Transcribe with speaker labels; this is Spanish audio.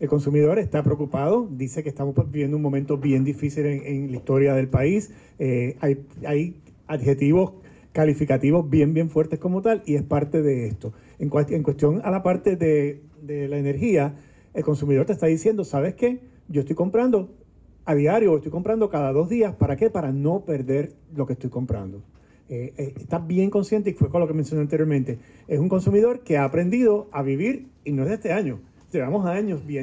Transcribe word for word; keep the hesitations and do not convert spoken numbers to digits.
Speaker 1: El consumidor está preocupado, dice que estamos viviendo un momento bien difícil en, en la historia del país. Eh, hay, hay adjetivos calificativos bien, bien fuertes como tal, y es parte de esto. En, cuest- en cuestión a la parte de, de la energía, el consumidor te está diciendo, ¿sabes qué? Yo estoy comprando a diario, o estoy comprando cada dos días. ¿Para qué? Para no perder lo que estoy comprando. Eh, eh, está bien consciente, y fue con lo que mencioné anteriormente. Es un consumidor que ha aprendido a vivir, y no es de este año, llevamos años bien.